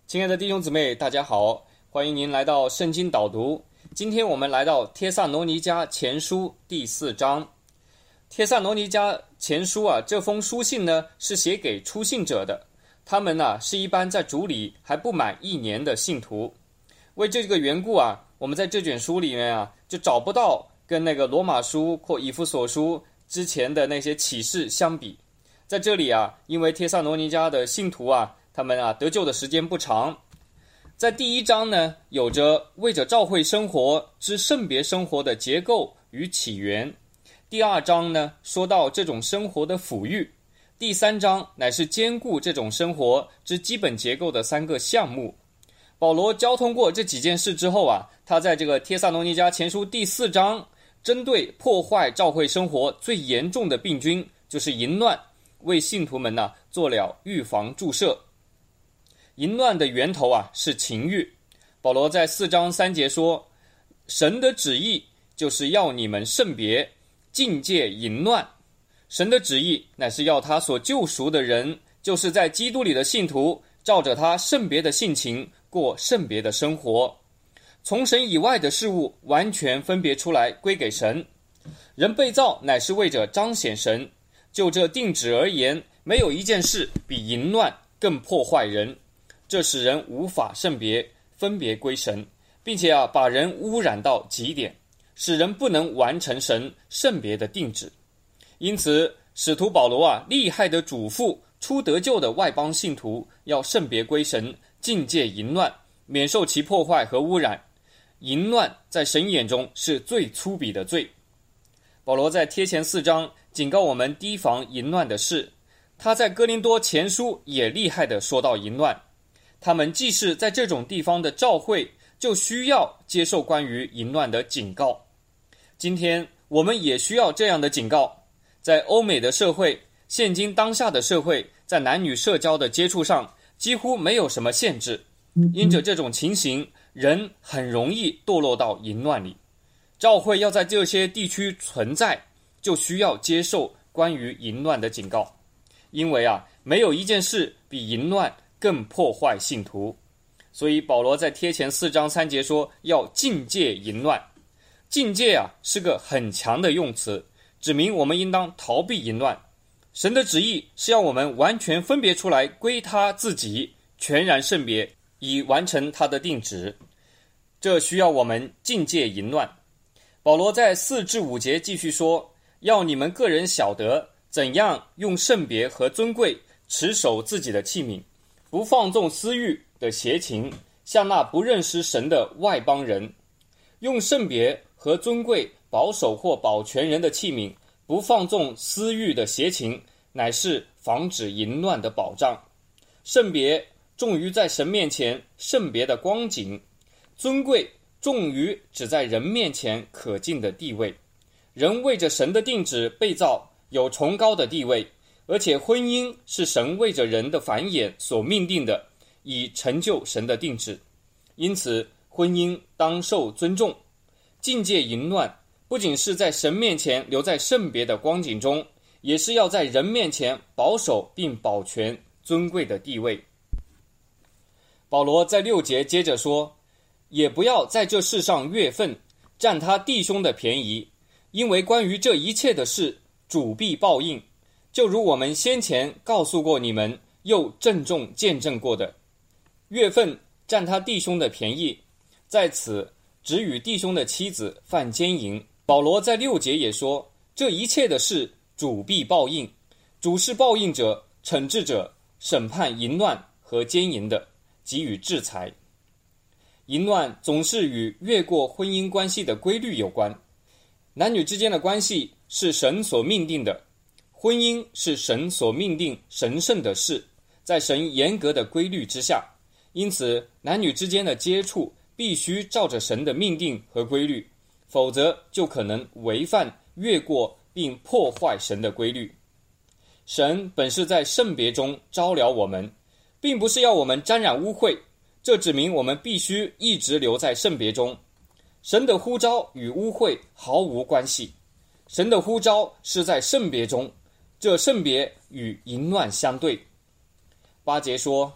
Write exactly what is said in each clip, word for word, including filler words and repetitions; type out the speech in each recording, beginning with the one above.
亲爱的弟兄姊妹，大家好，欢迎您来到圣经导读。今天我们来到帖撒罗尼迦前书第四章。帖撒罗尼迦前书啊，这封书信呢是写给初信者的，他们呢是一般在主里还不满一年的信徒。为这个缘故啊，我们在这卷书里面啊就找不到跟那个罗马书或以弗所书之前的那些启示相比。在这里啊，因为帖撒罗尼迦的信徒啊，他们啊得救的时间不长。在第一章呢，有着为着召会生活之圣别生活的结构与起源。第二章呢，说到这种生活的抚育。第三章乃是兼顾这种生活之基本结构的三个项目。保罗交通过这几件事之后啊，他在这个帖撒罗尼迦前书第四章，针对破坏召会生活最严重的病菌，就是淫乱，为信徒们呢做了预防注射。淫乱的源头啊是情欲。保罗在四章三节说，神的旨意就是要你们圣别，禁戒淫乱。神的旨意乃是要他所救赎的人，就是在基督里的信徒，照着他圣别的性情过圣别的生活，从神以外的事物完全分别出来归给神。人被造乃是为着彰显神，就这定旨而言，没有一件事比淫乱更破坏人，这使人无法圣别，分别归神，并且啊，把人污染到极点，使人不能完成神圣别的定旨。因此，使徒保罗啊，厉害的嘱咐初得救的外邦信徒，要圣别归神，禁戒淫乱，免受其破坏和污染。淫乱在神眼中是最粗鄙的罪。保罗在帖前四章警告我们提防淫乱的事。他在哥林多前书也厉害地说到淫乱。他们既是在这种地方的召会，就需要接受关于淫乱的警告。今天我们也需要这样的警告。在欧美的社会，现今当下的社会，在男女社交的接触上几乎没有什么限制。因着这种情形，人很容易堕落到淫乱里。召会要在这些地区存在，就需要接受关于淫乱的警告。因为啊，没有一件事比淫乱更破坏信徒。所以保罗在帖前四章三节说，要禁戒淫乱。禁戒啊，是个很强的用词，指明我们应当逃避淫乱。神的旨意是要我们完全分别出来归他自己，全然圣别，以完成他的定旨。这需要我们禁戒淫乱。保罗在四至五节继续说，要你们个人晓得怎样用圣别和尊贵持守自己的器皿，不放纵私欲的邪情，像那不认识神的外邦人。用圣别和尊贵保守或保全人的器皿，不放纵私欲的邪情，乃是防止淫乱的保障。圣别重于在神面前圣别的光景，尊贵重于只在人面前可敬的地位。人为着神的定旨被造，有崇高的地位，而且婚姻是神为着人的繁衍所命定的，以成就神的定旨。因此婚姻当受尊重。禁戒淫乱不仅是在神面前留在圣别的光景中，也是要在人面前保守并保全尊贵的地位。保罗在六节接着说，也不要在这世上越分，占他弟兄的便宜，因为关于这一切的事，主必报应，就如我们先前告诉过你们，又郑重见证过的。越分占他弟兄的便宜，在此只与弟兄的妻子犯奸淫。保罗在六节也说，这一切的事，主必报应。主是报应者、惩治者，审判淫乱和奸淫的，给予制裁。淫乱总是与越过婚姻关系的规律有关。男女之间的关系是神所命定的，婚姻是神所命定神圣的事，在神严格的规律之下。因此男女之间的接触必须照着神的命定和规律，否则就可能违反、越过并破坏神的规律。神本是在圣别中招了我们，并不是要我们沾染污秽，这指明我们必须一直留在圣别中。神的呼召与污秽毫无关系，神的呼召是在圣别中，这圣别与淫乱相对。八节说，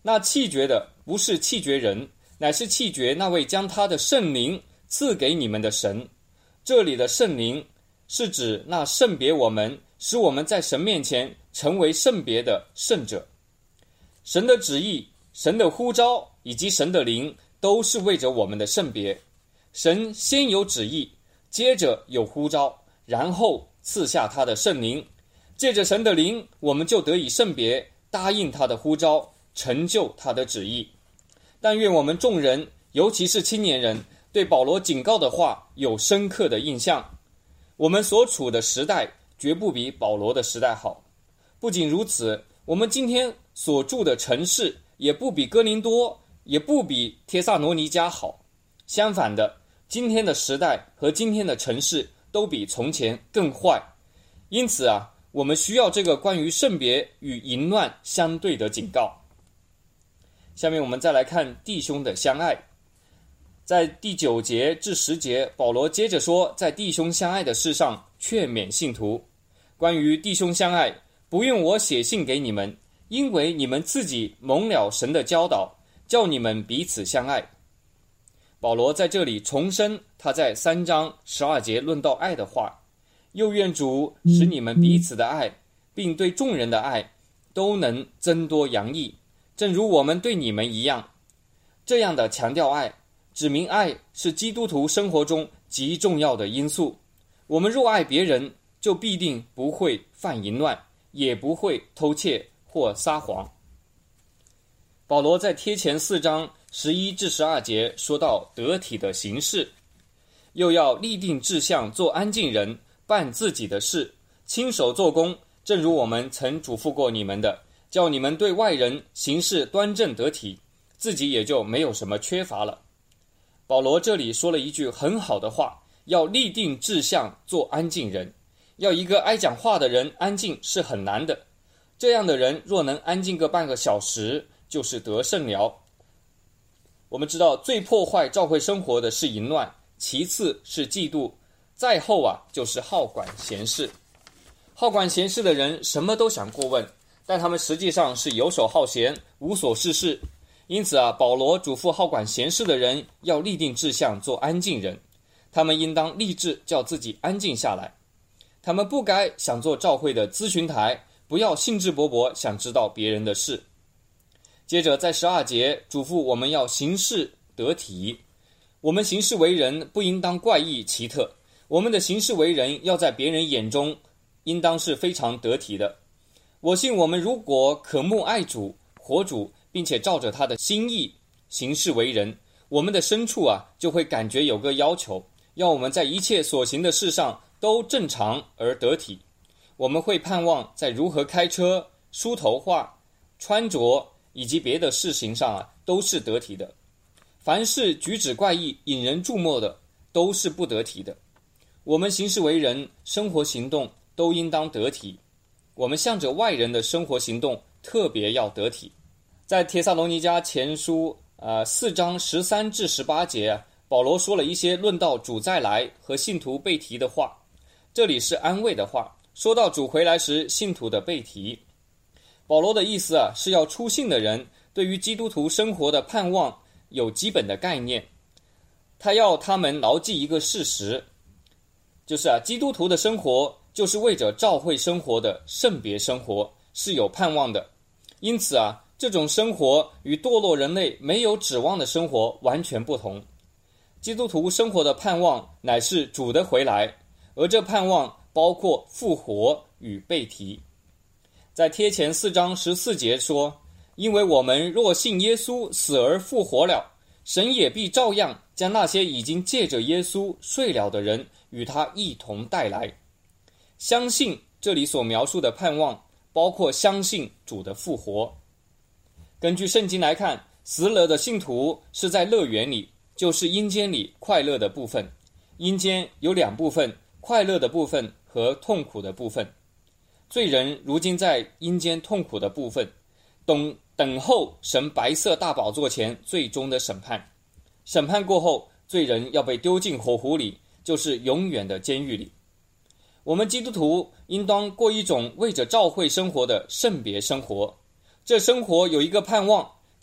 那弃绝的不是弃绝人，乃是弃绝那位将他的圣灵赐给你们的神。这里的圣灵是指那圣别我们，使我们在神面前成为圣别的圣者。神的旨意、神的呼召以及神的灵都是为着我们的圣别。神先有旨意，接着有呼召，然后赐下他的圣灵。借着神的灵，我们就得以圣别，答应他的呼召，成就他的旨意。但愿我们众人，尤其是青年人，对保罗警告的话有深刻的印象。我们所处的时代绝不比保罗的时代好。不仅如此，我们今天所住的城市也不比哥林多，也不比帖撒罗尼迦好。相反的，今天的时代和今天的城市都比从前更坏。因此啊，我们需要这个关于圣别与淫乱相对的警告。下面我们再来看弟兄的相爱。在第九节至十节，保罗接着说，在弟兄相爱的事上劝勉信徒。关于弟兄相爱，不用我写信给你们，因为你们自己蒙了神的教导，叫你们彼此相爱。保罗在这里重申他在三章十二节论到爱的话，又愿主使你们彼此的爱，并对众人的爱都能增多洋溢，正如我们对你们一样。这样的强调爱，指明爱是基督徒生活中极重要的因素。我们若爱别人，就必定不会犯淫乱，也不会偷窃或撒谎。保罗在帖前四章十一至十二节说到得体的行事，又要立定志向，做安静人，办自己的事，亲手做工，正如我们曾嘱咐过你们的，叫你们对外人行事端正得体，自己也就没有什么缺乏了。保罗这里说了一句很好的话，要立定志向，做安静人。要一个爱讲话的人安静是很难的，这样的人若能安静个半个小时，就是得胜了。我们知道最破坏教会生活的是淫乱，其次是嫉妒，再后啊就是好管闲事。好管闲事的人什么都想过问，但他们实际上是游手好闲，无所事事。因此啊，保罗嘱咐好管闲事的人要立定志向，做安静人。他们应当立志叫自己安静下来。他们不该想做教会的咨询台，不要兴致勃勃想知道别人的事。接着在十二节嘱咐我们要行事得体。我们行事为人不应当怪异奇特，我们的行事为人要在别人眼中应当是非常得体的。我信我们如果渴慕爱主活主，并且照着他的心意行事为人，我们的深处啊就会感觉有个要求，要我们在一切所行的事上都正常而得体。我们会盼望在如何开车、梳头发、穿着以及别的事情上啊都是得体的。凡是举止怪异引人注目的都是不得体的。我们行事为人，生活行动都应当得体。我们向着外人的生活行动特别要得体。在帖撒罗尼迦前书呃四章十三至十八节啊，保罗说了一些论到主再来和信徒被提的话，这里是安慰的话。说到主回来时信徒的被提，保罗的意思啊是要初信的人对于基督徒生活的盼望有基本的概念。他要他们牢记一个事实，就是啊基督徒的生活就是为着教会生活的圣别生活，是有盼望的。因此啊这种生活与堕落人类没有指望的生活完全不同。基督徒生活的盼望乃是主的回来，而这盼望包括复活与被提。在帖前四章十四节说，因为我们若信耶稣死而复活了，神也必照样将那些已经借着耶稣睡了的人与他一同带来。相信这里所描述的盼望包括相信主的复活。根据圣经来看，死了的信徒是在乐园里，就是阴间里快乐的部分。阴间有两部分，快乐的部分和痛苦的部分。罪人如今在阴间痛苦的部分，等等候神白色大宝座前最终的审判。审判过后，罪人要被丢进火湖里，就是永远的监狱里。我们基督徒应当过一种为着教会生活的圣别生活。这生活有一个盼望，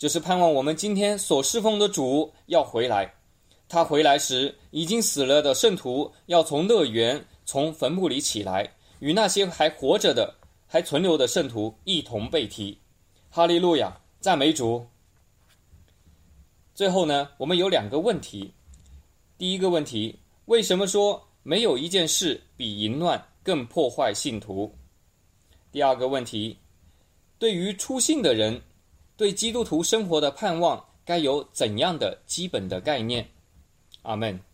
就是盼望我们今天所侍奉的主要回来。他回来时，已经死了的圣徒要从乐园、从坟墓里起来，与那些还活着的、还存留的圣徒一同被提。哈利路亚，赞美主。最后呢，我们有两个问题。第一个问题，为什么说没有一件事比淫乱更破坏信徒？第二个问题，对于初信的人，对基督徒生活的盼望该有怎样的基本的概念？阿们。